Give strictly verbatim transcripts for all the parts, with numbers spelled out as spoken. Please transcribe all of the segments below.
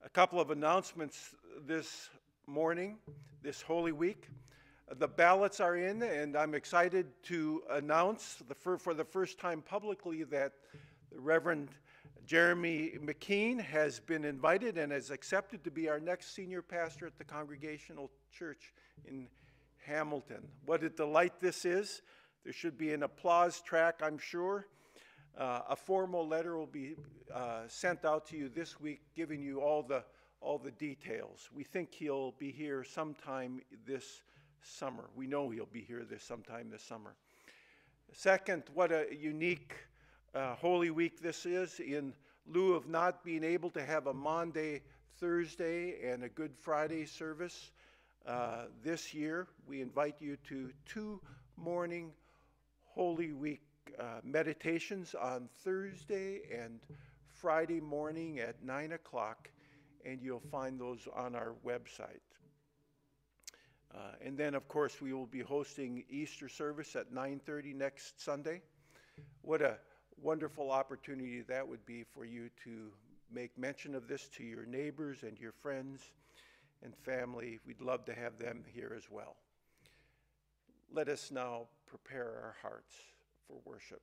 A couple of announcements this morning, this Holy Week. The ballots are in, and I'm excited to announce the fir for the first time publicly that the Reverend Jeremy McKean has been invited and has accepted to be our next senior pastor at the Congregational Church in Hamilton. What a delight this is. There should be an applause track, I'm sure. Uh, a formal letter will be uh, sent out to you this week giving you all the, all the details. We think he'll be here sometime this summer. We know he'll be here this sometime this summer. Second, what a unique uh, Holy Week this is. In lieu of not being able to have a Maundy, Thursday, and a Good Friday service uh, this year, we invite you to two morning Holy Week uh, meditations on Thursday and Friday morning at nine o'clock, and you'll find those on our website. Uh, and then, of course, we will be hosting Easter service at nine thirty next Sunday. What a wonderful opportunity that would be for you to make mention of this to your neighbors and your friends and family. We'd love to have them here as well. Let us now prepare our hearts for worship.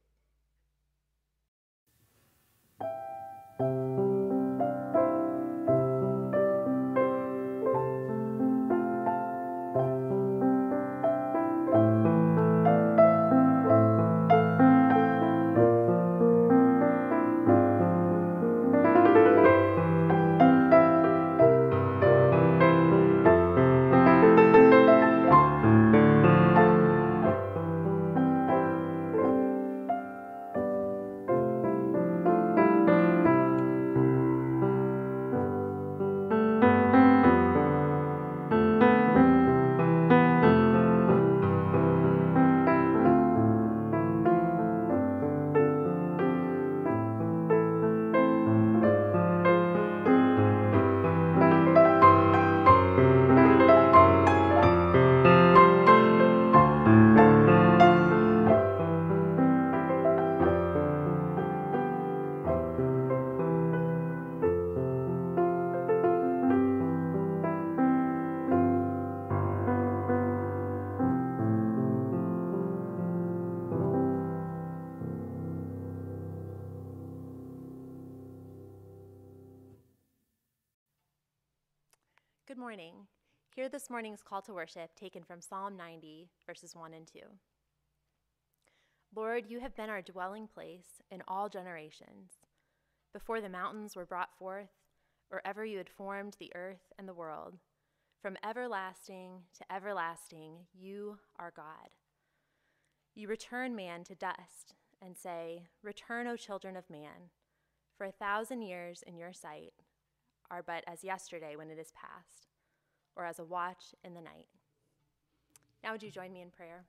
Good morning. Hear this morning's call to worship taken from Psalm ninety, verses one and two. Lord, you have been our dwelling place in all generations. Before the mountains were brought forth, or ever you had formed the earth and the world, from everlasting to everlasting, you are God. You return man to dust and say, "Return, O children of man, for a thousand years in your sight are but as yesterday when it is past, or as a watch in the night." Now would you join me in prayer?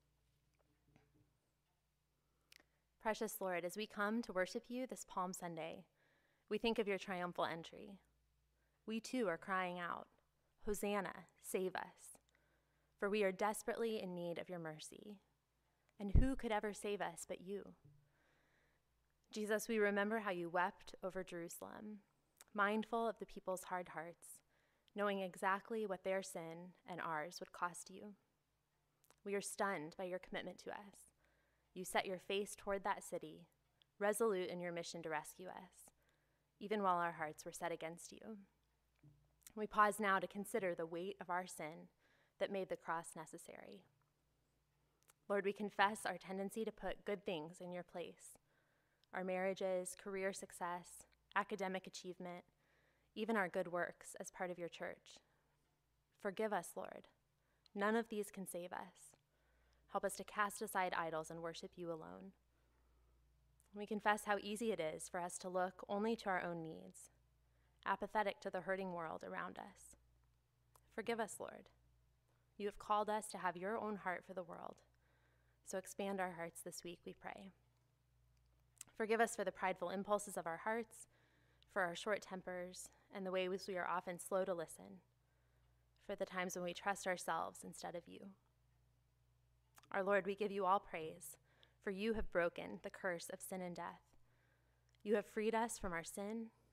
Precious Lord, as we come to worship you this Palm Sunday, we think of your triumphal entry. We too are crying out, "Hosanna, save us," for we are desperately in need of your mercy. And who could ever save us but you? Jesus, we remember how you wept over Jerusalem, mindful of the people's hard hearts, knowing exactly what their sin and ours would cost you. We are stunned by your commitment to us. You set your face toward that city, resolute in your mission to rescue us, even while our hearts were set against you. We pause now to consider the weight of our sin that made the cross necessary. Lord, we confess our tendency to put good things in your place, our marriages, career success, academic achievement, even our good works as part of your church. Forgive us, Lord. None of these can save us. Help us to cast aside idols and worship you alone. We confess how easy it is for us to look only to our own needs, apathetic to the hurting world around us. Forgive us, Lord. You have called us to have your own heart for the world, so expand our hearts this week, we pray. Forgive us for the prideful impulses of our hearts, for our short tempers, and the ways we are often slow to listen, for the times when we trust ourselves instead of you. Our Lord, we give you all praise, for you have broken the curse of sin and death. You have freed us from our sin,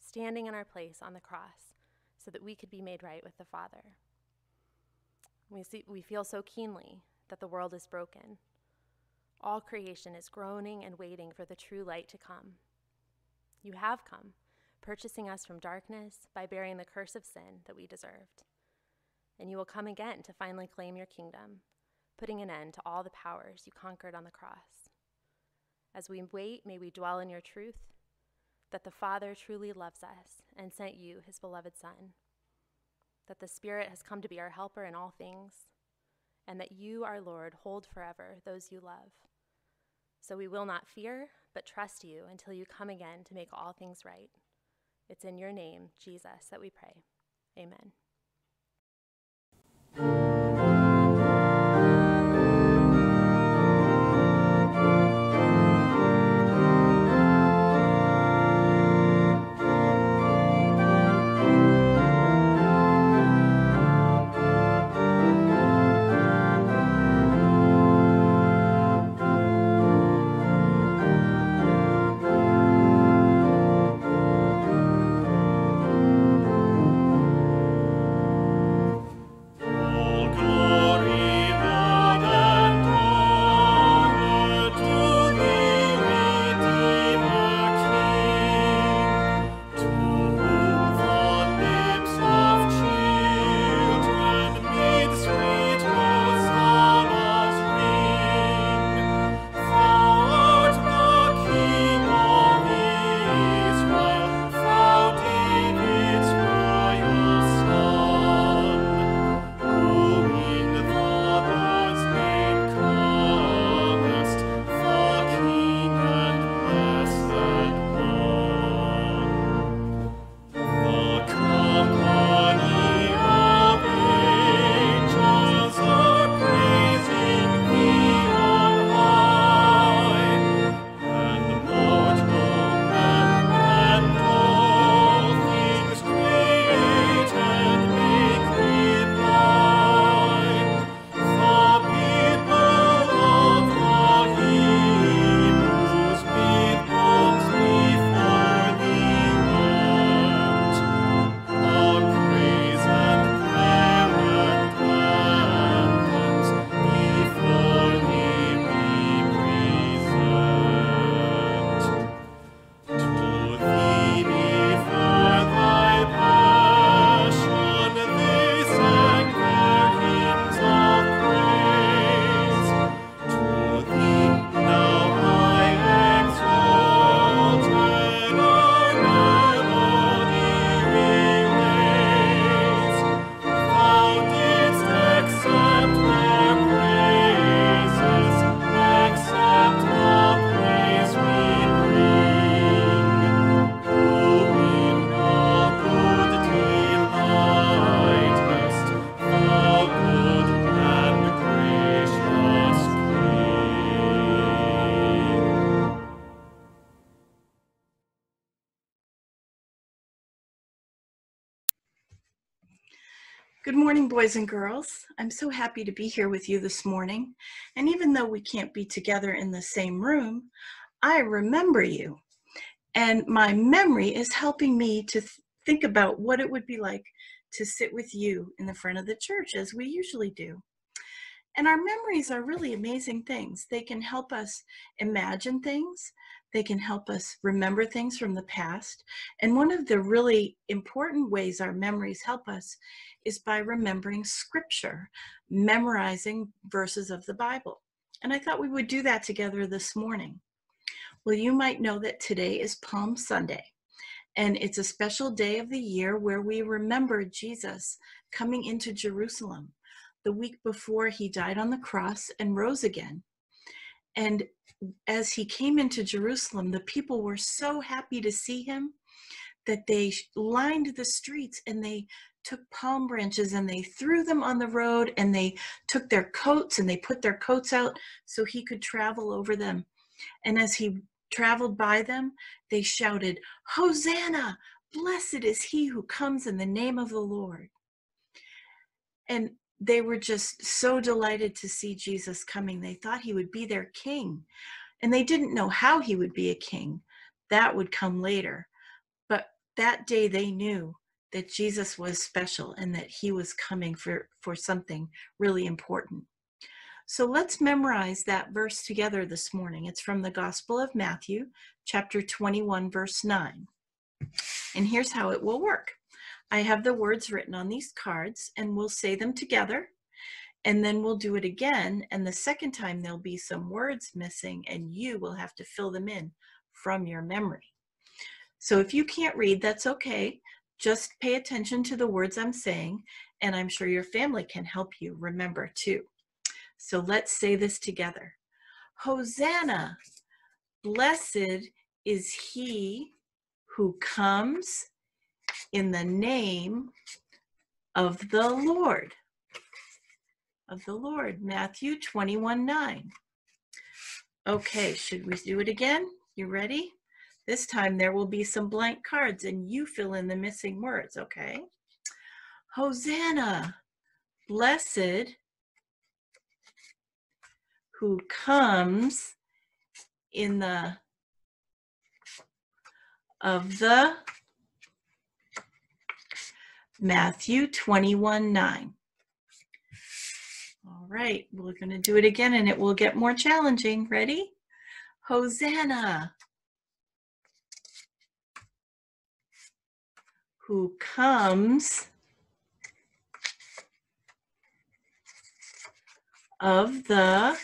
standing in our place on the cross so that we could be made right with the Father. We see, we feel so keenly that the world is broken. All creation is groaning and waiting for the true light to come. You have come, purchasing us from darkness by bearing the curse of sin that we deserved. And you will come again to finally claim your kingdom, putting an end to all the powers you conquered on the cross. As we wait, may we dwell in your truth, that the Father truly loves us and sent you, his beloved Son, that the Spirit has come to be our helper in all things, and that you, our Lord, hold forever those you love. So we will not fear, but trust you until you come again to make all things right. It's in your name, Jesus, that we pray. Amen. Good morning, boys and girls. I'm so happy to be here with you this morning. And even though we can't be together in the same room, I remember you. And my memory is helping me to th- think about what it would be like to sit with you in the front of the church as we usually do. And our memories are really amazing things. They can help us imagine things. They can help us remember things from the past. And one of the really important ways our memories help us is by remembering scripture, memorizing verses of the Bible. And I thought we would do that together this morning. Well, you might know that today is Palm Sunday, and it's a special day of the year where we remember Jesus coming into Jerusalem the week before he died on the cross and rose again. And as he came into Jerusalem, the people were so happy to see him that they lined the streets and they took palm branches and they threw them on the road, and they took their coats and they put their coats out so he could travel over them. And as he traveled by them, they shouted, "Hosanna! Blessed is he who comes in the name of the Lord." And they were just so delighted to see Jesus coming. They thought he would be their king. And they didn't know how he would be a king. That would come later. But that day they knew that Jesus was special and that he was coming for, for something really important. So let's memorize that verse together this morning. It's from the Gospel of Matthew, chapter twenty-one, verse nine. And here's how it will work. I have the words written on these cards, and we'll say them together, and then we'll do it again. And the second time there'll be some words missing, and you will have to fill them in from your memory. So if you can't read, that's okay. Just pay attention to the words I'm saying, and I'm sure your family can help you remember too. So let's say this together. Hosanna, blessed is he who comes in the name of the Lord. Of the Lord, Matthew twenty-one nine. Okay, should we do it again? You ready? This time there will be some blank cards and you fill in the missing words, okay? Hosanna, blessed who comes in the of the Matthew twenty-one nine. All right, we're going to do it again and it will get more challenging. Ready? Hosanna, who comes of the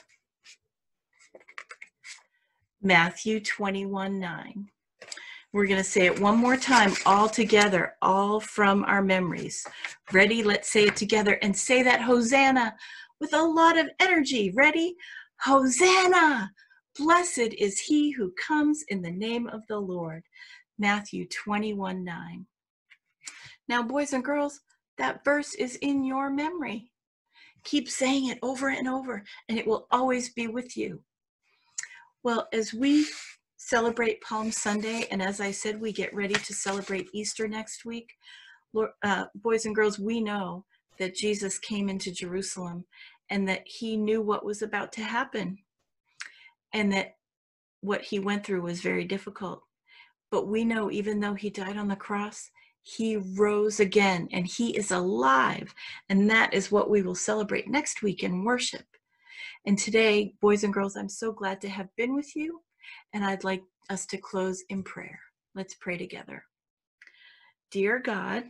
Matthew twenty-one nine. We're going to say it one more time, all together, all from our memories. Ready? Let's say it together and say that Hosanna with a lot of energy. Ready? Hosanna! Blessed is he who comes in the name of the Lord. Matthew twenty-one nine. Now, boys and girls, that verse is in your memory. Keep saying it over and over, and it will always be with you. Well, as we celebrate Palm Sunday, and as I said, we get ready to celebrate Easter next week, uh, boys and girls, we know that Jesus came into Jerusalem and that he knew what was about to happen and that what he went through was very difficult. But we know even though he died on the cross, he rose again and he is alive. And that is what we will celebrate next week in worship. And today, boys and girls, I'm so glad to have been with you. And I'd like us to close in prayer. Let's pray together. Dear God,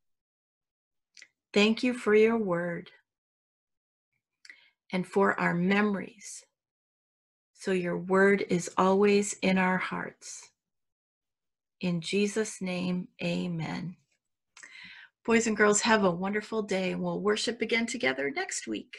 thank you for your word and for our memories. So your word is always in our hearts. In Jesus' name, amen. Boys and girls, have a wonderful day, and we'll worship again together next week.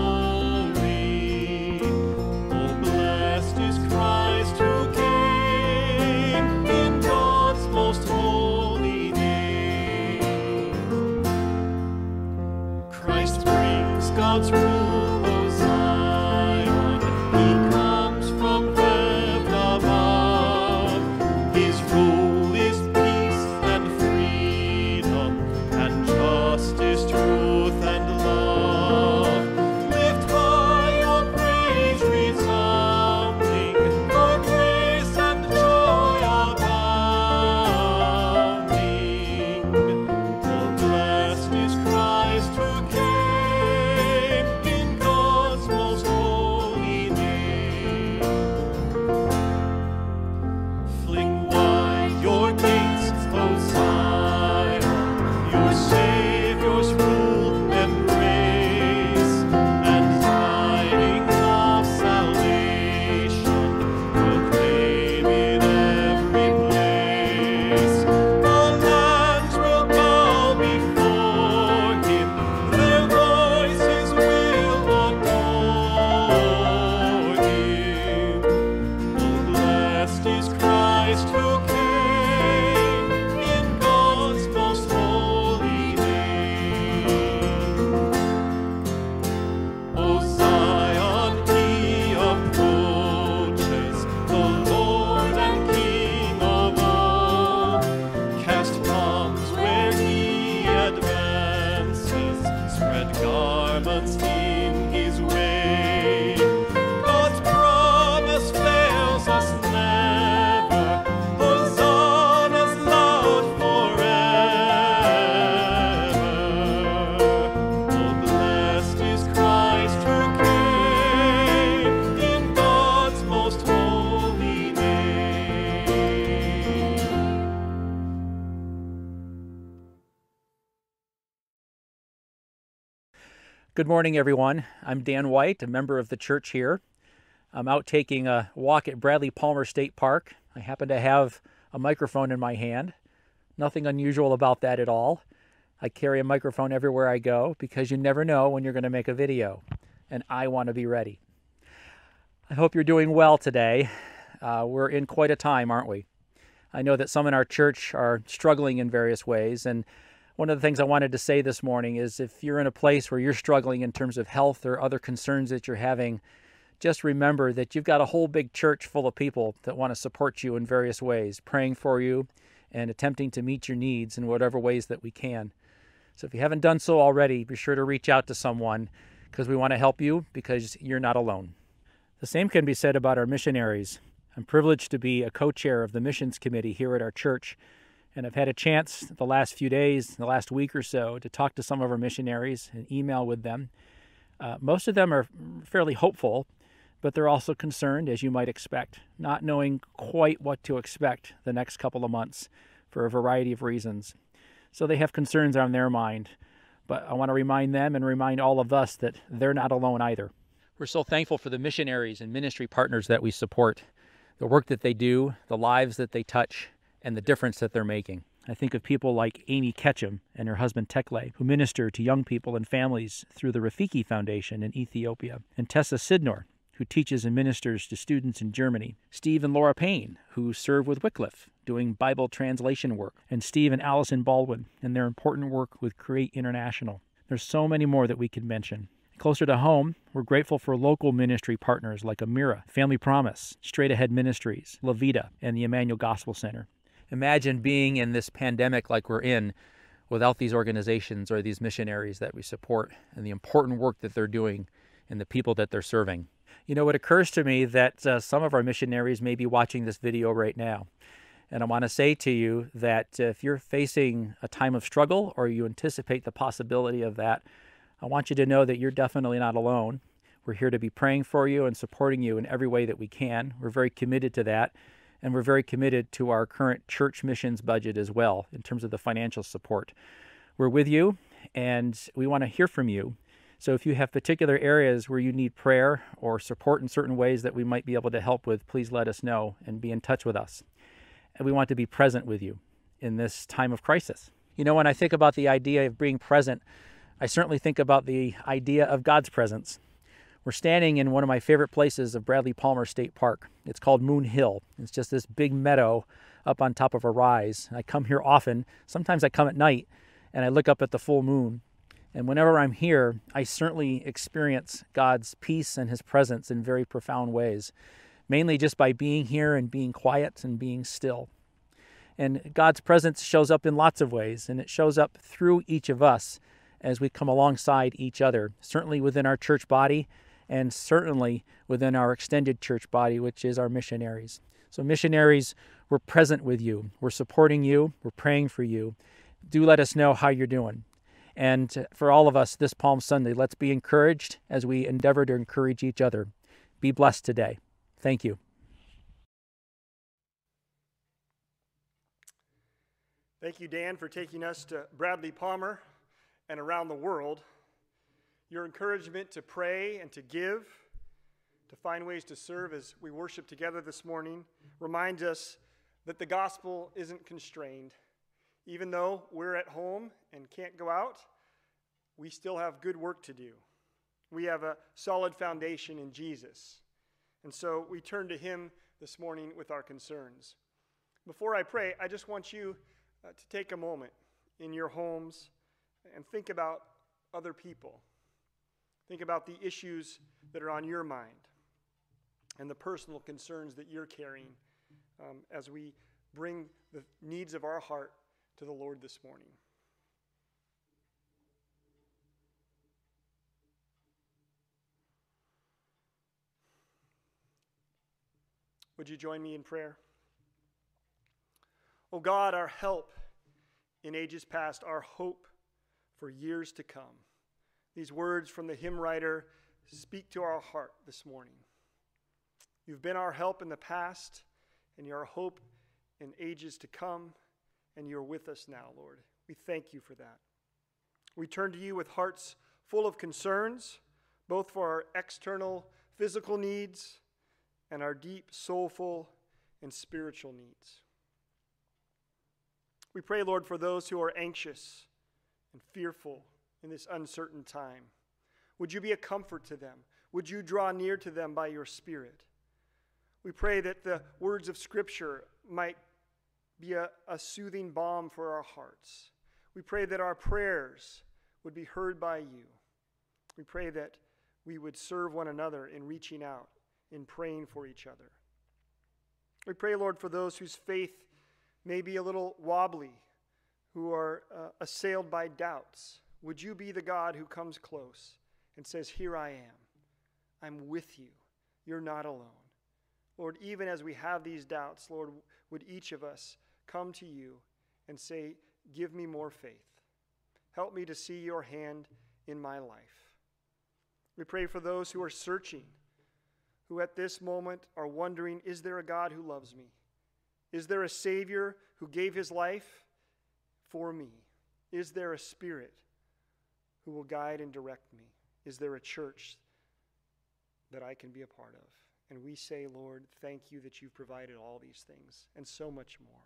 Christ who came. fling wide your gates, O Zion, your Savior's rule and grace, and tidings of salvation proclaim in every place. All lands will bow before him, their voices will adore him. Oh, blessed is Christ who came in God's most holy name. O Zion, he approaches, the Lord and King of all. Cast palms where he advances, spread garments in his way. God's promise fails us never, Hosanna's loud forever. Oh, blessed is Christ who came in God's most holy name. Good morning, everyone. I'm Dan White, a member of the church here. I'm out taking a walk at Bradley Palmer State Park. I happen to have a microphone in my hand. Nothing unusual about that at all. I carry a microphone everywhere I go because you never know when you're going to make a video, and I want to be ready. I hope you're doing well today. Uh, we're in quite a time, aren't we? I know that some in our church are struggling in various ways, and one of the things I wanted to say this morning is if you're in a place where you're struggling in terms of health or other concerns that you're having, just remember that you've got a whole big church full of people that want to support you in various ways, praying for you and attempting to meet your needs in whatever ways that we can. So if you haven't done so already, be sure to reach out to someone because we want to help you because you're not alone. The same can be said about our missionaries. I'm privileged to be a co-chair of the missions committee here at our church. And I've had a chance the last few days, the last week or so, to talk to some of our missionaries and email with them. Uh, most of them are fairly hopeful, but they're also concerned, as you might expect, not knowing quite what to expect the next couple of months for a variety of reasons. So they have concerns on their mind. But I want to remind them and remind all of us that they're not alone either. We're so thankful for the missionaries and ministry partners that we support, the work that they do, the lives that they touch, and the difference that they're making. I think of people like Amy Ketchum and her husband Tekle, who minister to young people and families through the Rafiki Foundation in Ethiopia, and Tessa Sidnor, who teaches and ministers to students in Germany, Steve and Laura Payne, who serve with Wycliffe, doing Bible translation work, and Steve and Allison Baldwin and their important work with Create International. There's so many more that we could mention. Closer to home, we're grateful for local ministry partners like Amira, Family Promise, Straight Ahead Ministries, La Vida, and the Emmanuel Gospel Center. Imagine being in this pandemic like we're in without these organizations or these missionaries that we support and the important work that they're doing and the people that they're serving. You know, it occurs to me that uh, some of our missionaries may be watching this video right now. And I want to say to you that uh, if you're facing a time of struggle or you anticipate the possibility of that, I want you to know that you're definitely not alone. We're here to be praying for you and supporting you in every way that we can. We're very committed to that. And we're very committed to our current church missions budget as well in terms of the financial support. We're with you, and we want to hear from you. So if you have particular areas where you need prayer or support in certain ways that we might be able to help with, please let us know and be in touch with us. And we want to be present with you in this time of crisis. You know, when I think about the idea of being present, I certainly think about the idea of God's presence. We're standing in one of my favorite places of Bradley Palmer State Park. It's called Moon Hill. It's just this big meadow up on top of a rise. I come here often. Sometimes I come at night and I look up at the full moon. And whenever I'm here, I certainly experience God's peace and his presence in very profound ways, mainly just by being here and being quiet and being still. And God's presence shows up in lots of ways, and it shows up through each of us as we come alongside each other, certainly within our church body, and certainly within our extended church body, which is our missionaries. So missionaries, we're present with you. We're supporting you. We're praying for you. Do let us know how you're doing. And for all of us this Palm Sunday, let's be encouraged as we endeavor to encourage each other. Be blessed today. Thank you. Thank you, Dan, for taking us to Bradley Palmer and around the world. Your encouragement to pray and to give, to find ways to serve as we worship together this morning, reminds us that the gospel isn't constrained. Even though we're at home and can't go out, we still have good work to do. We have a solid foundation in Jesus. And so we turn to him this morning with our concerns. Before I pray, I just want you uh, to take a moment in your homes and think about other people. Think about the issues that are on your mind and the personal concerns that you're carrying um, as we bring the needs of our heart to the Lord this morning. Would you join me in prayer? O God, our help in ages past, our hope for years to come. These words from the hymn writer speak to our heart this morning. You've been our help in the past, and you're our hope in ages to come, and you're with us now, Lord. We thank you for that. We turn to you with hearts full of concerns, both for our external physical needs and our deep soulful and spiritual needs. We pray, Lord, for those who are anxious and fearful in this uncertain time. Would you be a comfort to them? Would you draw near to them by your Spirit? We pray that the words of Scripture might be a, a soothing balm for our hearts. We pray that our prayers would be heard by you. We pray that we would serve one another in reaching out, in praying for each other. We pray, Lord, for those whose faith may be a little wobbly, who are uh, assailed by doubts. Would you be the God who comes close and says, here I am. I'm with you. You're not alone. Lord, even as we have these doubts, Lord, would each of us come to you and say, give me more faith. Help me to see your hand in my life. We pray for those who are searching, who at this moment are wondering, is there a God who loves me? Is there a Savior who gave his life for me? Is there a Spirit who will guide and direct me? Is there a church that I can be a part of? And we say, Lord, thank you that you've provided all these things and so much more.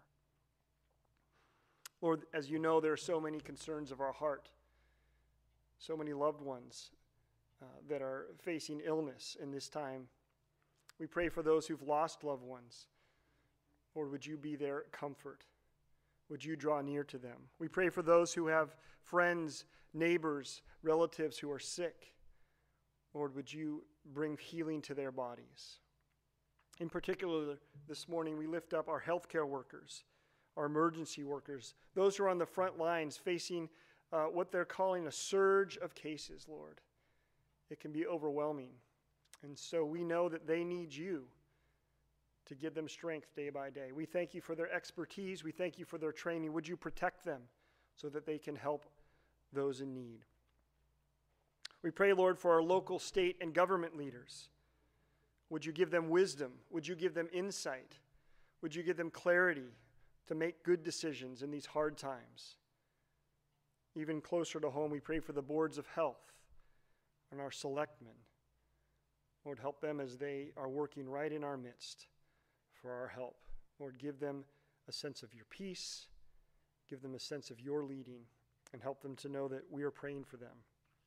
Lord, as you know, there are so many concerns of our heart, so many loved ones uh, that are facing illness in this time. We pray for those who've lost loved ones. Lord, would you be their comfort? Would you draw near to them? We pray for those who have friends, neighbors, relatives who are sick. Lord, would you bring healing to their bodies? In particular, this morning, we lift up our healthcare workers, our emergency workers, those who are on the front lines facing uh, what they're calling a surge of cases, Lord. It can be overwhelming. And so we know that they need you to give them strength day by day. We thank you for their expertise. We thank you for their training. Would you protect them so that they can help those in need? We pray, Lord, for our local, state, and government leaders. Would you give them wisdom? Would you give them insight? Would you give them clarity to make good decisions in these hard times? Even closer to home, we pray for the boards of health and our selectmen. Lord, help them as they are working right in our midst for our help. Lord, give them a sense of your peace, give them a sense of your leading, and help them to know that we are praying for them.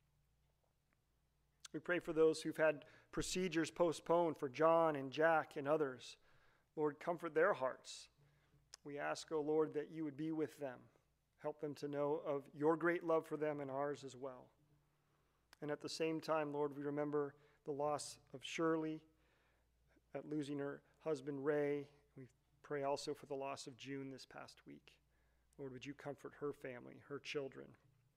We pray for those who've had procedures postponed, for John and Jack and others. Lord, comfort their hearts. We ask, O Lord, that you would be with them. Help them to know of your great love for them and ours as well. And at the same time, Lord, we remember the loss of Shirley, at losing her husband, Ray. We pray also for the loss of June this past week. Lord, would you comfort her family, her children?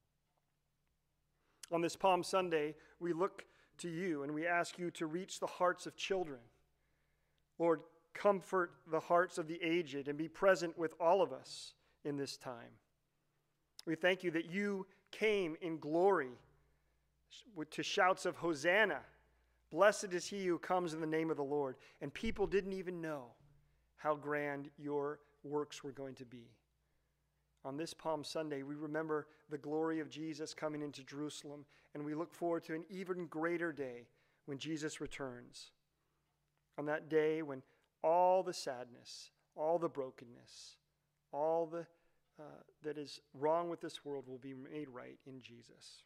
On this Palm Sunday, we look to you and we ask you to reach the hearts of children. Lord, comfort the hearts of the aged and be present with all of us in this time. We thank you that you came in glory to shouts of Hosanna. Blessed is he who comes in the name of the Lord. And people didn't even know how grand your works were going to be. On this Palm Sunday, we remember the glory of Jesus coming into Jerusalem, and we look forward to an even greater day when Jesus returns. On that day when all the sadness, all the brokenness, all the uh, that is wrong with this world will be made right in Jesus.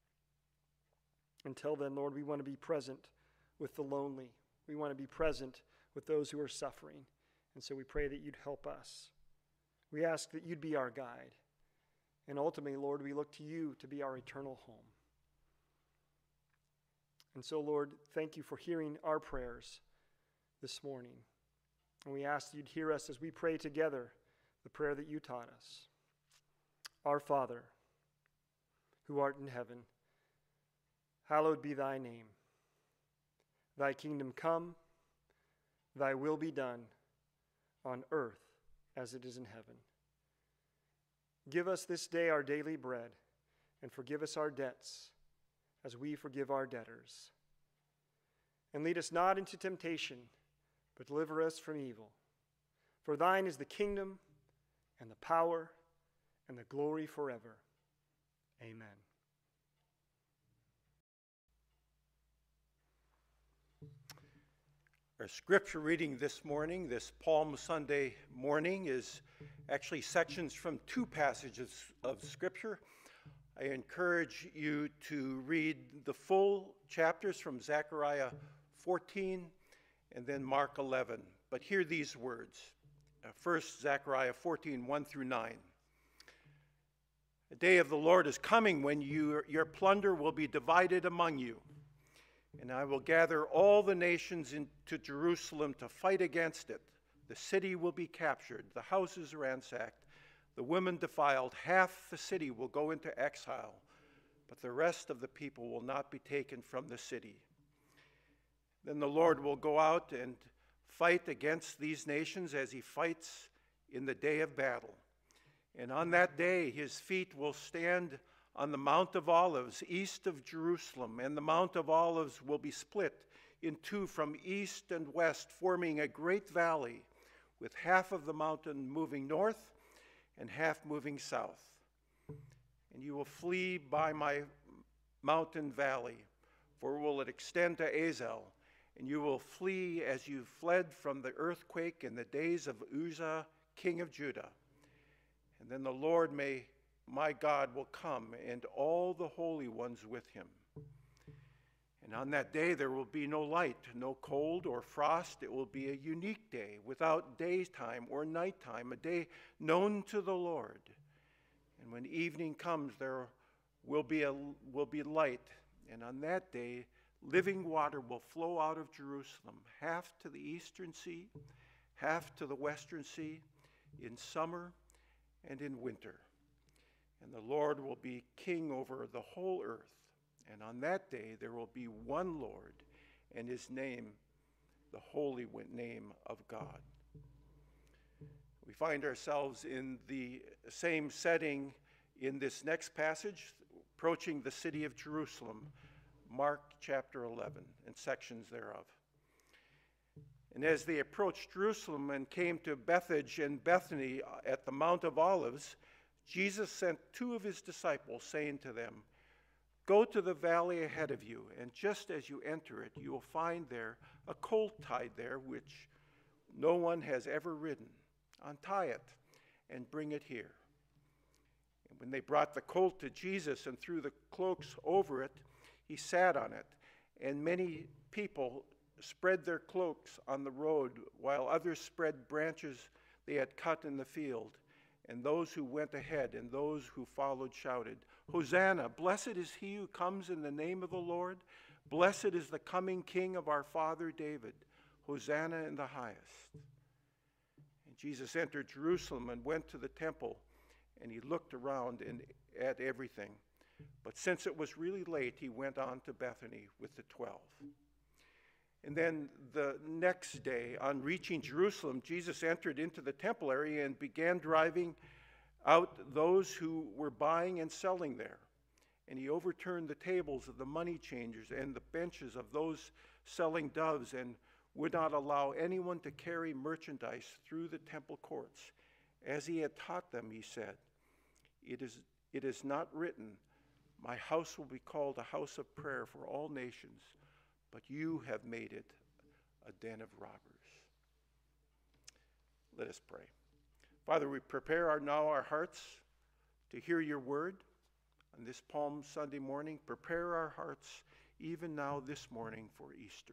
Until then, Lord, we want to be present with the lonely. We want to be present with those who are suffering. And so we pray that you'd help us. We ask that you'd be our guide. And ultimately, Lord, we look to you to be our eternal home. And so, Lord, thank you for hearing our prayers this morning. And we ask that you'd hear us as we pray together the prayer that you taught us. Our Father, who art in heaven, hallowed be thy name. Thy kingdom come, thy will be done, on earth as it is in heaven. Give us this day our daily bread, and forgive us our debts, as we forgive our debtors. And lead us not into temptation, but deliver us from evil. For thine is the kingdom, and the power, and the glory forever. Amen. Our scripture reading this morning, this Palm Sunday morning, is actually sections from two passages of scripture. I encourage you to read the full chapters from Zechariah fourteen and then Mark eleven. But hear these words. Uh, first, Zechariah fourteen, one through nine. The day of the Lord is coming when you, your plunder will be divided among you. And I will gather all the nations into Jerusalem to fight against it. The city will be captured, the houses ransacked, the women defiled. Half the city will go into exile, but the rest of the people will not be taken from the city. Then the Lord will go out and fight against these nations as he fights in the day of battle. And on that day, his feet will stand on the Mount of Olives, east of Jerusalem, and the Mount of Olives will be split in two from east and west, forming a great valley, with half of the mountain moving north and half moving south. And you will flee by my mountain valley, for will it extend to Azel, and you will flee as you fled from the earthquake in the days of Uzzah, king of Judah. And then the Lord may my God will come, and all the holy ones with him. And on that day there will be no light, no cold or frost. It will be a unique day, without daytime or nighttime, a day known to the Lord. And when evening comes, there will be a will be light. And on that day, living water will flow out of Jerusalem, half to the eastern sea, half to the western sea, in summer and in winter. And the Lord will be king over the whole earth. And on that day there will be one Lord, and his name, the holy name of God. We find ourselves in the same setting in this next passage, approaching the city of Jerusalem, Mark chapter eleven, and sections thereof. And as they approached Jerusalem and came to Bethphage and Bethany at the Mount of Olives, Jesus sent two of his disciples, saying to them, "Go to the valley ahead of you, and just as you enter it, you will find there a colt tied there, which no one has ever ridden. Untie it and bring it here." And when they brought the colt to Jesus and threw the cloaks over it, he sat on it, and many people spread their cloaks on the road, while others spread branches they had cut in the field. And those who went ahead and those who followed shouted, "Hosanna, blessed is he who comes in the name of the Lord. Blessed is the coming King of our father David. Hosanna in the highest." And Jesus entered Jerusalem and went to the temple, and he looked around and at everything. But since it was really late, he went on to Bethany with the twelve. And then the next day, on reaching Jerusalem, Jesus entered into the temple area and began driving out those who were buying and selling there. And he overturned the tables of the money changers and the benches of those selling doves, and would not allow anyone to carry merchandise through the temple courts. As he had taught them, he said, It is, it is not written, my house will be called a house of prayer for all nations, but you have made it a den of robbers. Let us pray. Father, we prepare our, now our hearts to hear your word on this Palm Sunday morning. Prepare our hearts even now this morning for Easter.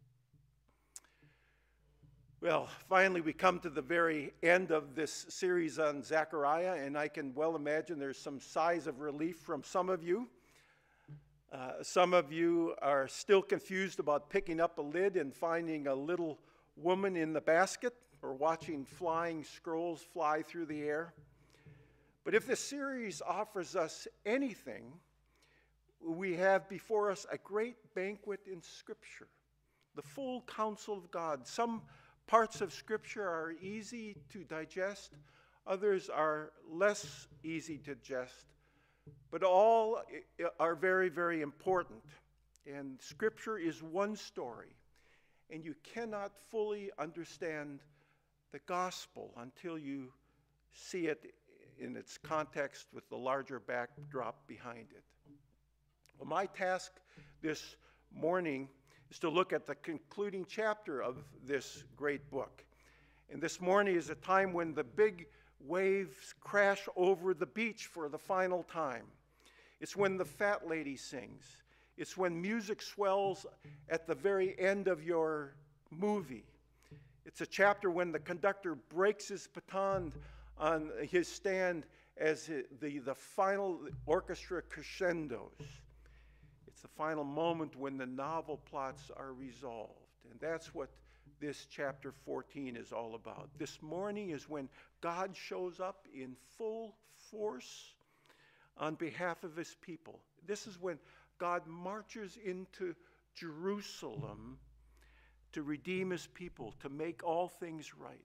Well, finally we come to the very end of this series on Zechariah, and I can well imagine there's some sighs of relief from some of you. Uh, some of you are still confused about picking up a lid and finding a little woman in the basket, or watching flying scrolls fly through the air. But if this series offers us anything, we have before us a great banquet in Scripture, the full counsel of God. Some parts of Scripture are easy to digest, others are less easy to digest, but all are very, very important. And Scripture is one story, and you cannot fully understand the gospel until you see it in its context with the larger backdrop behind it. Well, my task this morning is to look at the concluding chapter of this great book. And this morning is a time when the big waves crash over the beach for the final time. It's when the fat lady sings. It's when music swells at the very end of your movie. It's a chapter when the conductor breaks his baton on his stand as the, the final orchestra crescendos. It's the final moment when the novel plots are resolved. And that's what this chapter fourteen is all about. This morning is when God shows up in full force on behalf of his people. This is when God marches into Jerusalem to redeem his people, to make all things right.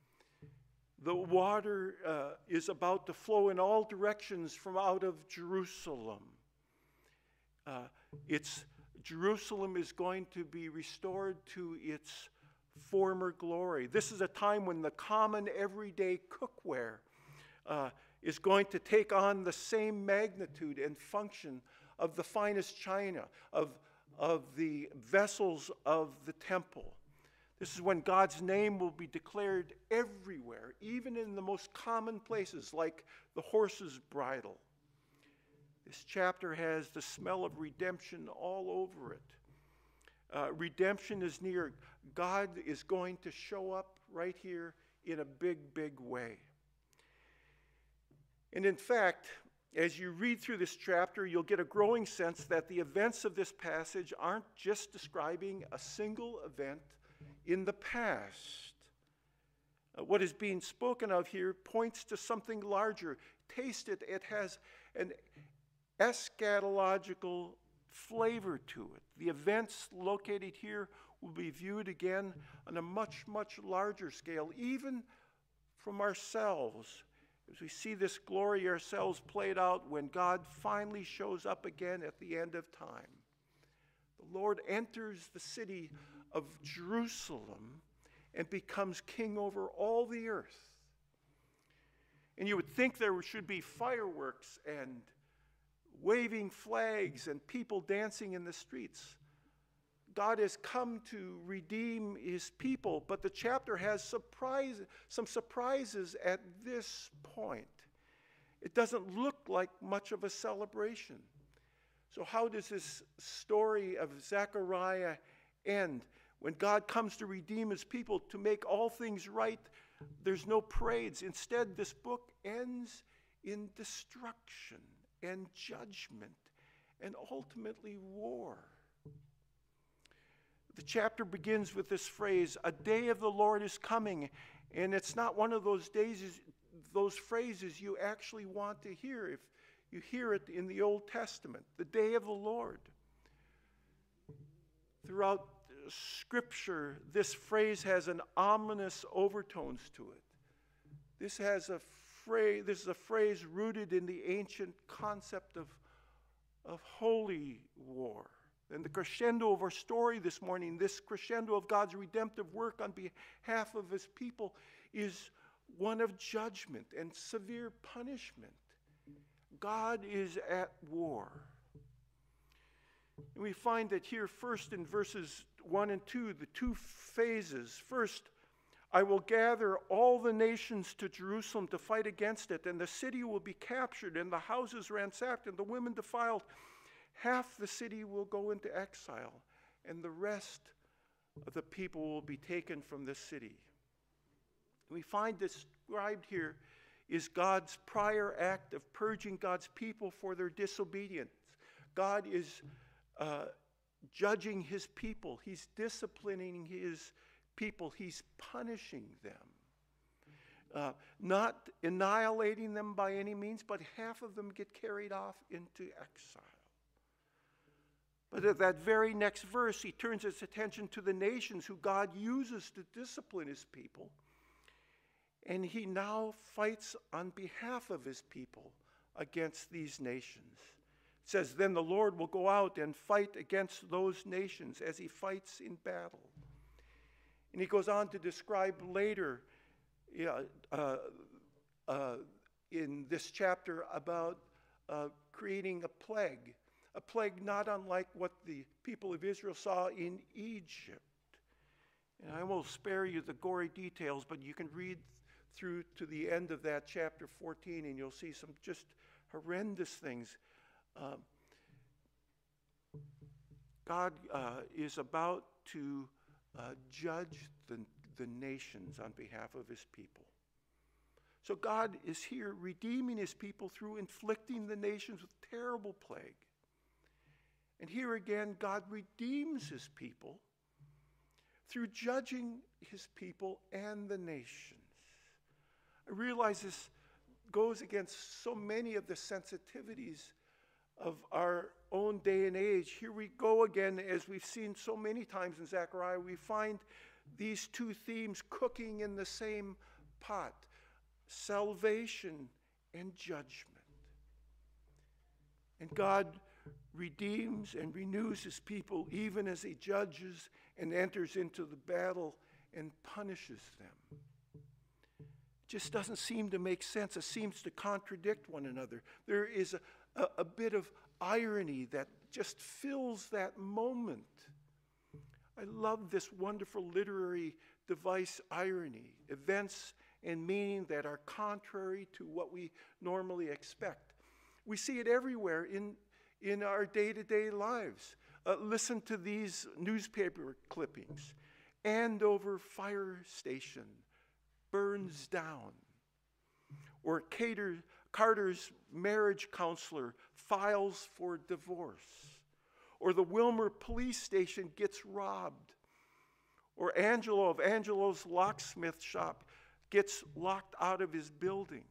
The water uh, is about to flow in all directions from out of Jerusalem. Uh, it's, Jerusalem is going to be restored to its former glory. This is a time when the common everyday cookware uh, is going to take on the same magnitude and function of the finest china, of, of the vessels of the temple. This is when God's name will be declared everywhere, even in the most common places like the horse's bridle. This chapter has the smell of redemption all over it. Uh, redemption is near. God is going to show up right here in a big, big way. And in fact, as you read through this chapter, you'll get a growing sense that the events of this passage aren't just describing a single event in the past. Uh, what is being spoken of here points to something larger. Taste it. It has an eschatological flavor to it. The events located here will be viewed again on a much, much larger scale, even from ourselves, as we see this glory ourselves played out when God finally shows up again at the end of time. The Lord enters the city of Jerusalem and becomes king over all the earth. And you would think there should be fireworks and waving flags and people dancing in the streets. God has come to redeem his people, but the chapter has surprise, some surprises at this point. It doesn't look like much of a celebration. So how does this story of Zechariah end? When God comes to redeem his people, to make all things right, there's no parades. Instead, this book ends in destruction and judgment and ultimately war. The chapter begins with this phrase, a day of the Lord is coming, and it's not one of those days, those phrases you actually want to hear if you hear it in the Old Testament, the day of the Lord. Throughout Scripture, this phrase has an ominous overtones to it. This has a phrase, this is a phrase rooted in the ancient concept of, of holy war. And the crescendo of our story this morning, this crescendo of God's redemptive work on behalf of his people, is one of judgment and severe punishment. God is at war. And we find that here first in verses one and two, the two phases. First, I will gather all the nations to Jerusalem to fight against it, and the city will be captured, and the houses ransacked, and the women defiled. Half the city will go into exile, and the rest of the people will be taken from the city. We find described here is God's prior act of purging God's people for their disobedience. God is uh, judging his people. He's disciplining his people. He's punishing them. Uh, not annihilating them by any means, but half of them get carried off into exile. But at that very next verse, he turns his attention to the nations who God uses to discipline his people. And he now fights on behalf of his people against these nations. It says, then the Lord will go out and fight against those nations as he fights in battle. And he goes on to describe later yeah, uh, uh, in this chapter about uh, creating a plague. A plague not unlike what the people of Israel saw in Egypt. And I will spare you the gory details, but you can read through to the end of that chapter fourteen, and you'll see some just horrendous things. Um, God uh, is about to uh, judge the, the nations on behalf of his people. So God is here redeeming his people through inflicting the nations with terrible plague. And here again, God redeems his people through judging his people and the nations. I realize this goes against so many of the sensitivities of our own day and age. Here we go again, as we've seen so many times in Zechariah, we find these two themes cooking in the same pot: salvation and judgment. And God redeems and renews his people even as he judges and enters into the battle and punishes them. It just doesn't seem to make sense. It seems to contradict one another. There is a, a, a bit of irony that just fills that moment. I love this wonderful literary device, irony, events and meaning that are contrary to what we normally expect. We see it everywhere in in our day-to-day lives. Uh, listen to these newspaper clippings. Andover fire station burns down. Or Cater, Carter's marriage counselor files for divorce. Or the Wilmer police station gets robbed. Or Angelo of Angelo's locksmith shop gets locked out of his building.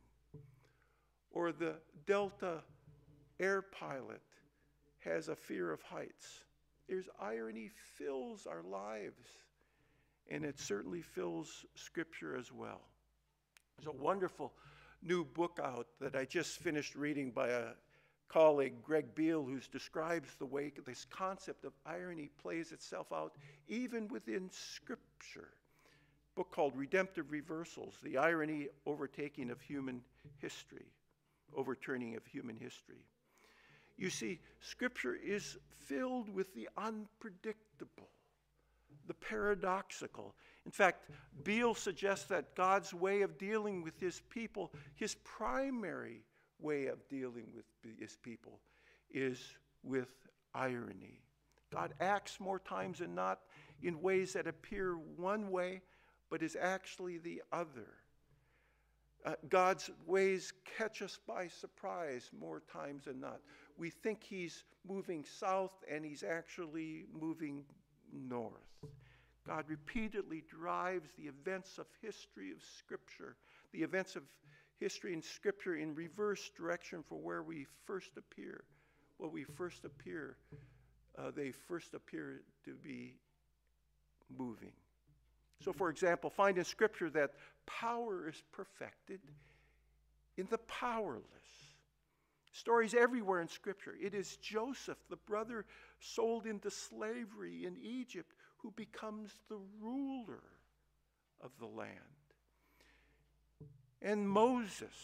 Or the Delta air pilot has a fear of heights. There's irony fills our lives, and it certainly fills Scripture as well. There's a wonderful new book out that I just finished reading by a colleague, Greg Beale, who describes the way this concept of irony plays itself out even within Scripture. A book called Redemptive Reversals, The Irony Overtaking of Human History, Overturning of Human History. You see, Scripture is filled with the unpredictable, the paradoxical. In fact, Beale suggests that God's way of dealing with his people, his primary way of dealing with his people, is with irony. God acts more times than not in ways that appear one way, but is actually the other. Uh, God's ways catch us by surprise more times than not. We think he's moving south, and he's actually moving north. God repeatedly drives the events of history of Scripture, the events of history in Scripture in reverse direction for where we first appear. Where we first appear, uh, they first appear to be moving. So, for example, find in Scripture that power is perfected in the powerless. Stories everywhere in Scripture. It is Joseph, the brother sold into slavery in Egypt, who becomes the ruler of the land. And Moses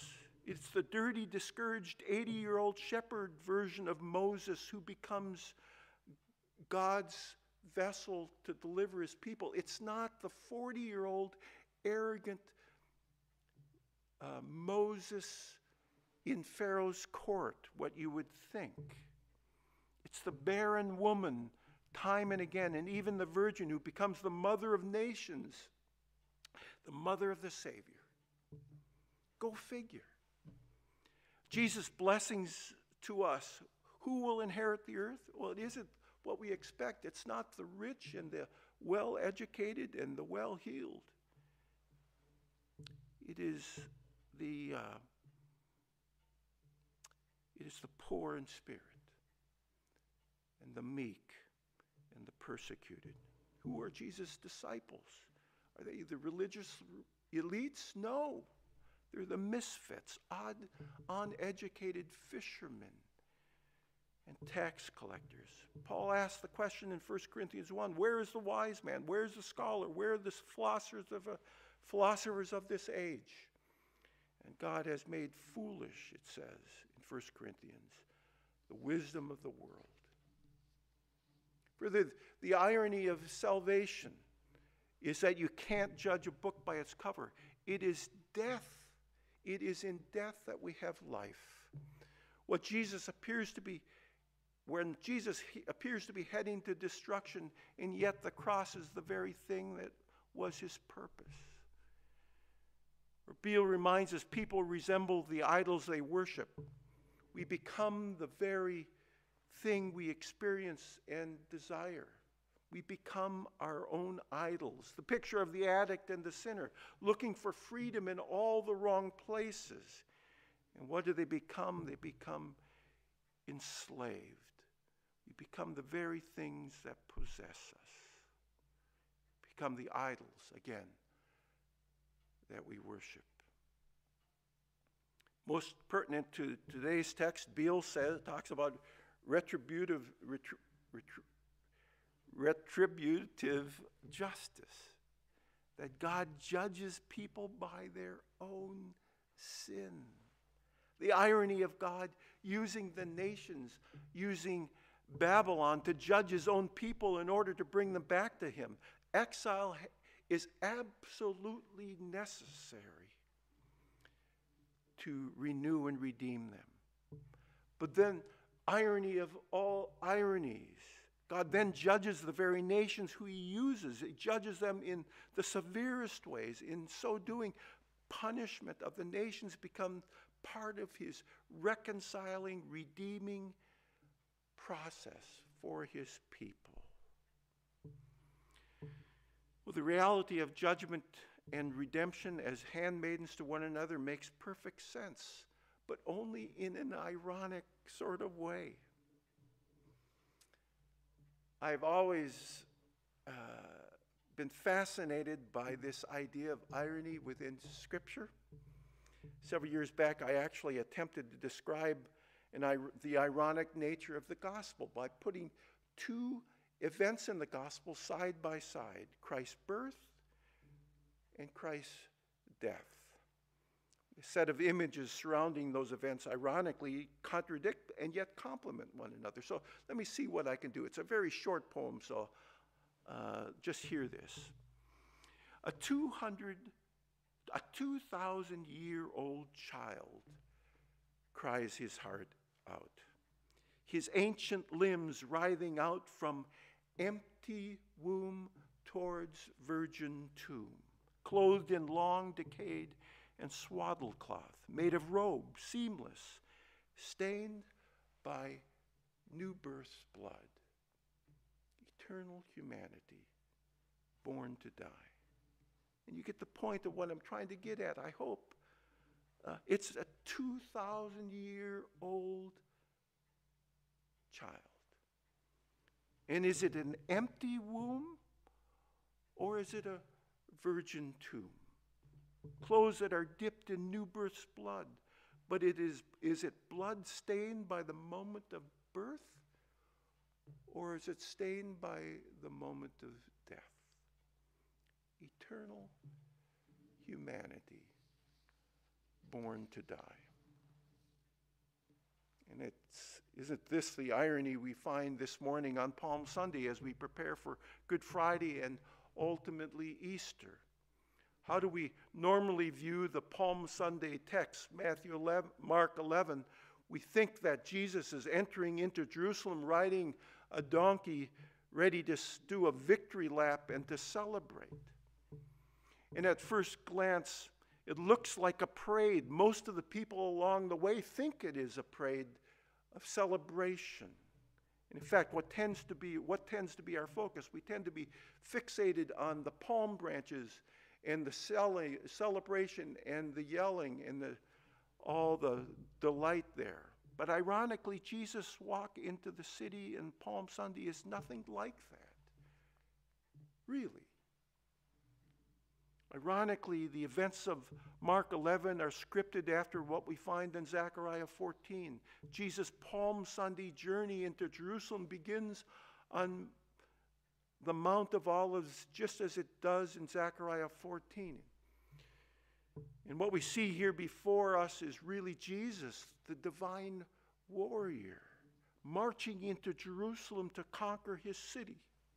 It's the dirty, discouraged eighty-year-old shepherd version of Moses who becomes God's vessel to deliver his people. It's not the forty-year-old arrogant uh, Moses in Pharaoh's court, what you would think. It's the barren woman, time and again, and even the virgin who becomes the mother of nations, the mother of the Savior. Go figure. Jesus' blessings to us. Who will inherit the earth? Well, it isn't what we expect. It's not the rich and the well-educated and the well-heeled. It is the uh, it is the poor in spirit and the meek and the persecuted. Who are Jesus' disciples? Are they the religious elites? No. They're the misfits, odd, uneducated fishermen and tax collectors. Paul asked the question in First Corinthians one, where is the wise man? Where is the scholar? Where are the philosophers of, uh, philosophers of this age? And God has made foolish, it says in First Corinthians, the wisdom of the world. For the, the irony of salvation is that you can't judge a book by its cover. It is death. It is in death that we have life. What Jesus appears to be, when Jesus he appears to be heading to destruction, and yet the cross is the very thing that was his purpose. Beale reminds us people resemble the idols they worship. We become the very thing we experience and desire. We become our own idols. The picture of the addict and the sinner, looking for freedom in all the wrong places. And what do they become? They become enslaved. We become the very things that possess us. Become the idols, again, that we worship. Most pertinent to today's text, Beale says, talks about retributive, retri, retri, retributive justice. That God judges people by their own sin. The irony of God using the nations, using Babylon to judge his own people in order to bring them back to him. Exile is absolutely necessary to renew and redeem them. But then, irony of all ironies, God then judges the very nations who he uses. He judges them in the severest ways. In so doing, punishment of the nations becomes part of his reconciling, redeeming process for his people. Well, the reality of judgment and redemption as handmaidens to one another makes perfect sense, but only in an ironic sort of way. I've always uh, been fascinated by this idea of irony within Scripture. Several years back, I actually attempted to describe an, the ironic nature of the gospel by putting two events in the gospel side by side, Christ's birth and Christ's death. A set of images surrounding those events ironically contradict and yet complement one another. So let me see what I can do. It's a very short poem, so uh, just hear this. A two hundred, a two thousand year old child cries his heart out. His ancient limbs writhing out from empty womb towards virgin tomb, clothed in long decayed and swaddled cloth, made of robe, seamless, stained by new birth's blood. Eternal humanity, born to die. And you get the point of what I'm trying to get at, I hope. Uh, it's a two thousand year old child. And is it an empty womb or is it a virgin tomb? Clothes that are dipped in new birth's blood, but it is, is it blood stained by the moment of birth or is it stained by the moment of death? Eternal humanity, born to die. And it's, isn't this the irony we find this morning on Palm Sunday as we prepare for Good Friday and ultimately Easter? How do we normally view the Palm Sunday text, Matthew eleven, Mark eleven? We think that Jesus is entering into Jerusalem riding a donkey, ready to do a victory lap and to celebrate. And at first glance, it looks like a parade. Most of the people along the way think it is a parade of celebration. And in fact, what tends to be what tends to be our focus, we tend to be fixated on the palm branches and the cele- celebration and the yelling and the, all the delight there. But ironically, Jesus' walk into the city in Palm Sunday is nothing like that. Really. Ironically, the events of Mark eleven are scripted after what we find in Zechariah fourteen. Jesus' Palm Sunday journey into Jerusalem begins on the Mount of Olives, just as it does in Zechariah fourteen. And what we see here before us is really Jesus, the divine warrior, marching into Jerusalem to conquer his city,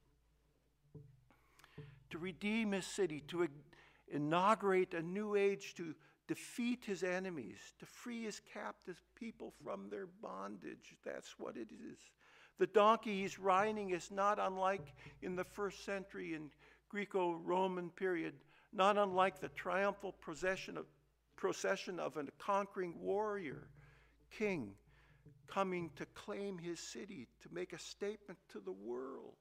to redeem his city, to inaugurate a new age, to defeat his enemies, to free his captive people from their bondage. That's what it is. The donkey he's riding is not unlike in the first century in Greco-Roman period, not unlike the triumphal procession of, procession of a conquering warrior, king, coming to claim his city, to make a statement to the world.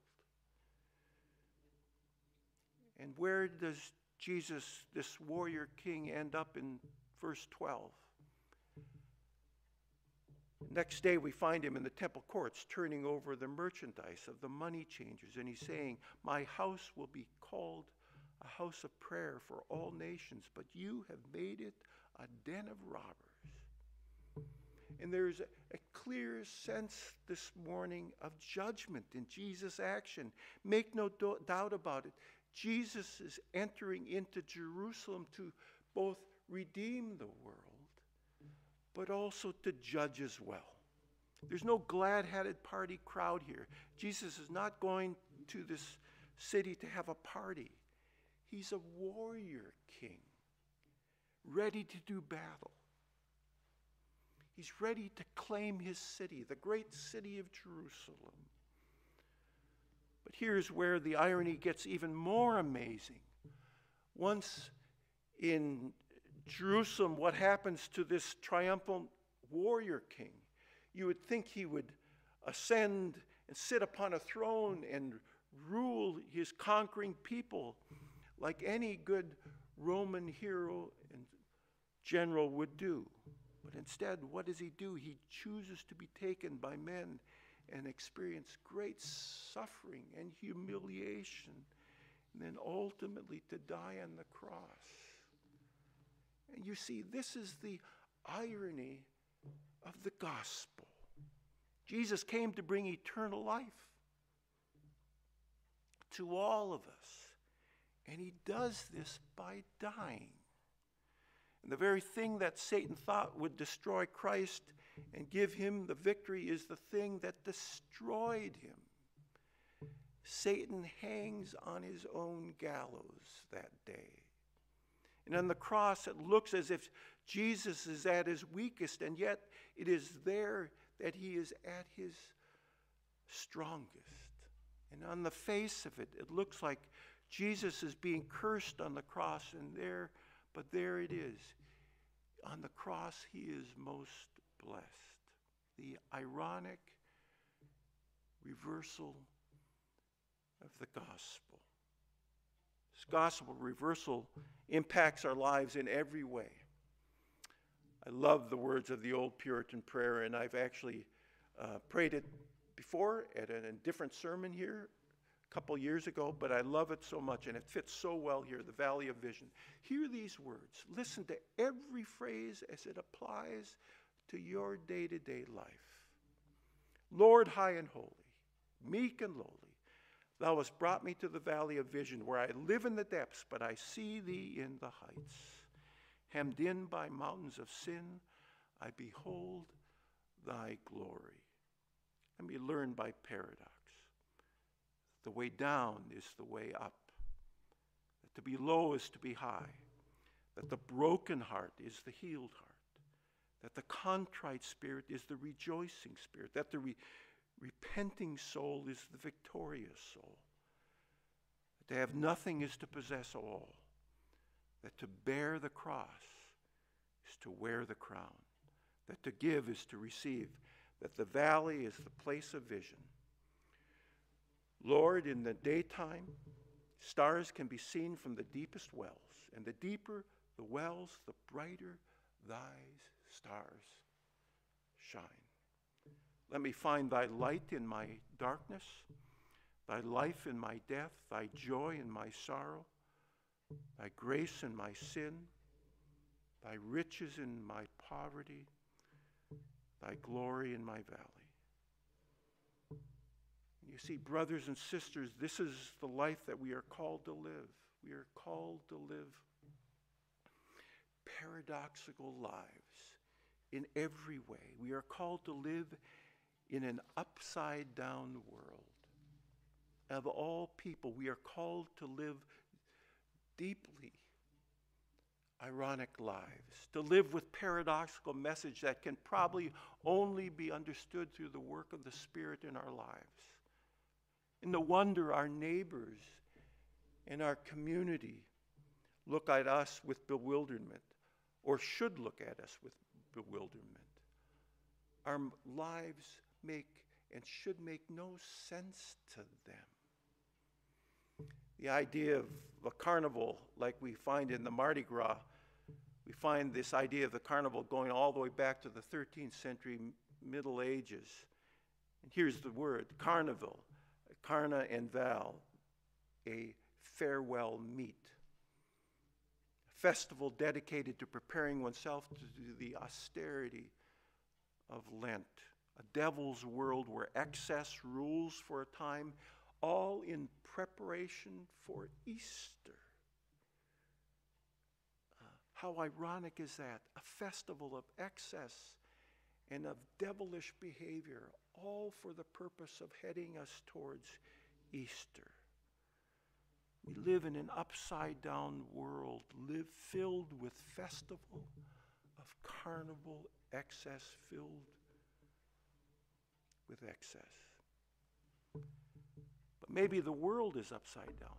And where does Jesus, this warrior king, end up in verse twelve? Next day we find him in the temple courts turning over the merchandise of the money changers, and he's saying, "My house will be called a house of prayer for all nations, but you have made it a den of robbers." And there's a, a clear sense this morning of judgment in Jesus' action. Make no do- doubt about it. Jesus is entering into Jerusalem to both redeem the world, but also to judge as well. There's no glad-hatted party crowd here. Jesus is not going to this city to have a party. He's a warrior king, ready to do battle. He's ready to claim his city, the great city of Jerusalem. But here's where the irony gets even more amazing. Once in Jerusalem, what happens to this triumphant warrior king? You would think he would ascend and sit upon a throne and rule his conquering people like any good Roman hero and general would do. But instead, what does he do? He chooses to be taken by men and experience great suffering and humiliation, and then ultimately to die on the cross. And you see, this is the irony of the gospel. Jesus came to bring eternal life to all of us, and he does this by dying. And the very thing that Satan thought would destroy Christ and give him the victory is the thing that destroyed him. Satan hangs on his own gallows that day. And on the cross, it looks as if Jesus is at his weakest, and yet it is there that he is at his strongest. And on the face of it, it looks like Jesus is being cursed on the cross, and there, but there it is. On the cross, he is most blessed. The ironic reversal of the gospel. This gospel reversal impacts our lives in every way. I love the words of the old Puritan prayer, and I've actually uh, prayed it before at a, a different sermon here a couple years ago, but I love it so much, and it fits so well here, the Valley of Vision. Hear these words. Listen to every phrase as it applies to your day-to-day life. Lord, high and holy, meek and lowly, thou hast brought me to the valley of vision, where I live in the depths, but I see thee in the heights. Hemmed in by mountains of sin, I behold thy glory. Let me learn by paradox. The way down is the way up. That to be low is to be high. That the broken heart is the healed heart. That the contrite spirit is the rejoicing spirit. That the re- repenting soul is the victorious soul. That to have nothing is to possess all. That to bear the cross is to wear the crown. That to give is to receive. That the valley is the place of vision. Lord, in the daytime, stars can be seen from the deepest wells, and the deeper the wells, the brighter thy stars shine. Let me find thy light in my darkness, thy life in my death, thy joy in my sorrow, thy grace in my sin, thy riches in my poverty, thy glory in my valley. You see, brothers and sisters, this is the life that we are called to live. We are called to live paradoxical lives in every way. We are called to live in an upside-down world. Of all people, we are called to live deeply ironic lives, to live with paradoxical message that can probably only be understood through the work of the Spirit in our lives. And no wonder our neighbors and our community look at us with bewilderment, or should look at us with bewilderment. Our lives make and should make no sense to them. The idea of a carnival like we find in the Mardi Gras, we find this idea of the carnival going all the way back to the thirteenth century Middle Ages. And here's the word, carnival. Carna and val, a farewell meet. A festival dedicated to preparing oneself to do the austerity of Lent. A devil's world where excess rules for a time, all in preparation for Easter. Uh, how ironic is that? A festival of excess and of devilish behavior, all for the purpose of heading us towards Easter. We live in an upside-down world, live filled with festival, of carnival excess, filled with excess. But maybe the world is upside down.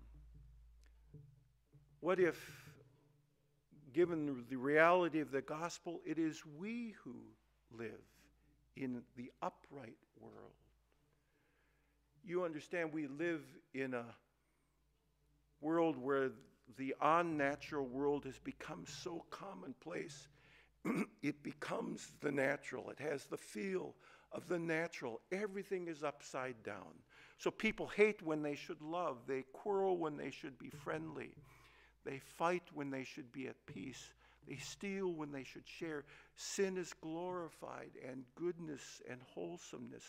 What if, given the reality of the gospel, it is we who live in the upright world? You understand, we live in a world where the unnatural world has become so commonplace, it becomes the natural. It has the feel of the natural. Everything is upside down. So people hate when they should love. They quarrel when they should be friendly. They fight when they should be at peace. They steal when they should share. Sin is glorified, and goodness and wholesomeness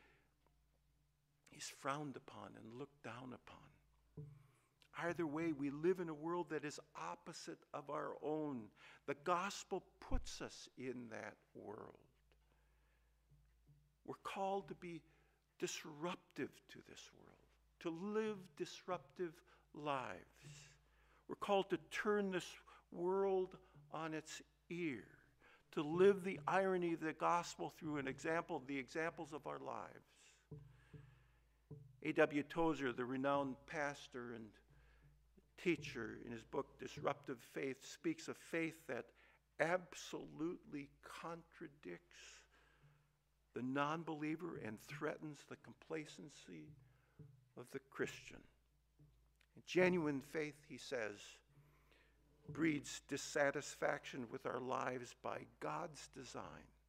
is frowned upon and looked down upon. Either way, we live in a world that is opposite of our own. The gospel puts us in that world. We're called to be disruptive to this world, to live disruptive lives. We're called to turn this world on its ear, to live the irony of the gospel through an example, the examples of our lives. A W Tozer, the renowned pastor and teacher, in his book Disruptive Faith, speaks of faith that absolutely contradicts the non-believer and threatens the complacency of the Christian. And genuine faith, he says, breeds dissatisfaction with our lives by God's design.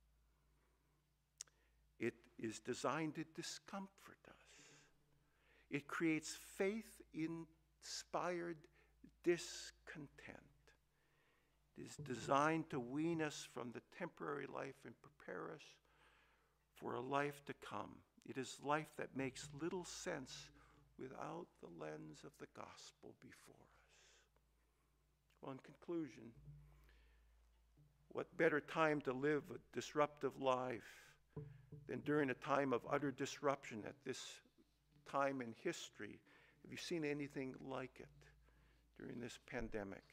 It is designed to discomfort us. It creates faith-inspired discontent. It is designed to wean us from the temporary life and prepare us for a life to come. It is life that makes little sense without the lens of the gospel before us. Well, in conclusion, what better time to live a disruptive life then during a time of utter disruption at this time in history, have you seen anything like it during this pandemic?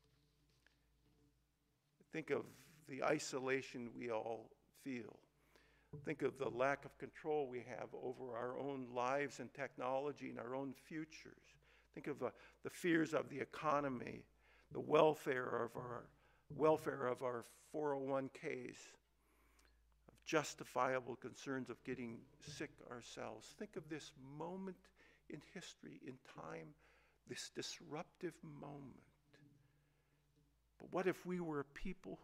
Think of the isolation we all feel. Think of the lack of control we have over our own lives and technology and our own futures. Think of uh, the fears of the economy, the welfare of our welfare of our four oh one Ks, of justifiable concerns of getting sick ourselves. Think of this moment in history, in time, this disruptive moment. But what if we were a people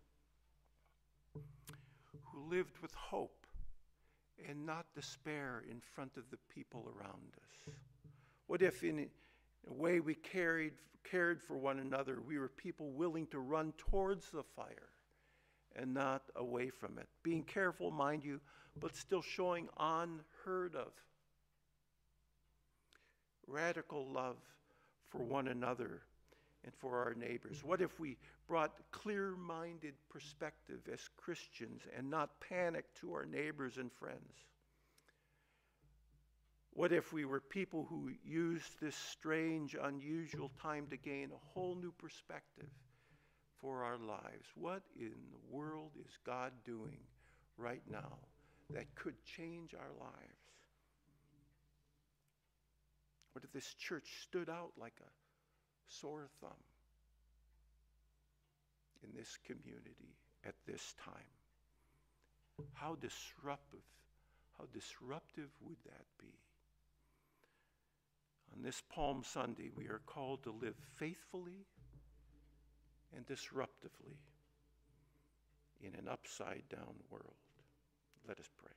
who lived with hope and not despair in front of the people around us? What if in a way we carried, cared for one another, we were people willing to run towards the fire and not away from it? Being careful, mind you, but still showing unheard of radical love for one another and for our neighbors. What if we brought clear-minded perspective as Christians and not panic to our neighbors and friends? What if we were people who used this strange, unusual time to gain a whole new perspective for our lives? What in the world is God doing right now that could change our lives? What if this church stood out like a sore thumb in this community at this time? How disruptive, how disruptive would that be? On this Palm Sunday, we are called to live faithfully and disruptively in an upside-down world. Let us pray.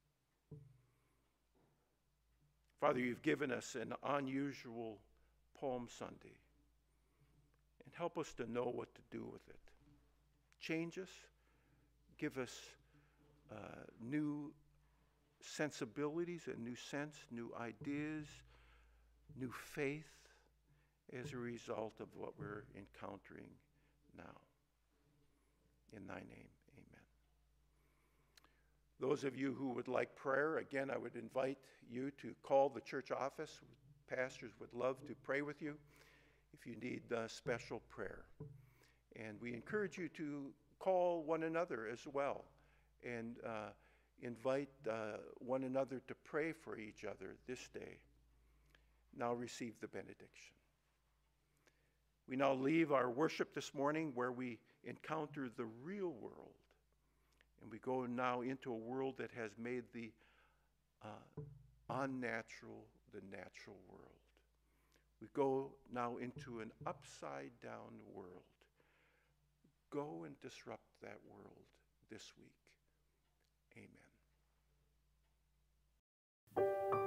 Father, you've given us an unusual Palm Sunday, and help us to know what to do with it. Change us, give us uh, new sensibilities, a new sense, new ideas, new faith as a result of what we're encountering now. In thy name, amen. Those of you who would like prayer, again, I would invite you to call the church office. Pastors would love to pray with you if you need uh, special prayer. And we encourage you to call one another as well and uh, invite uh, one another to pray for each other this day. Now receive the benediction. We now leave our worship this morning where we encounter the real world, and we go now into a world that has made the uh, unnatural the natural world. We go now into an upside-down world. Go and disrupt that world this week. Amen.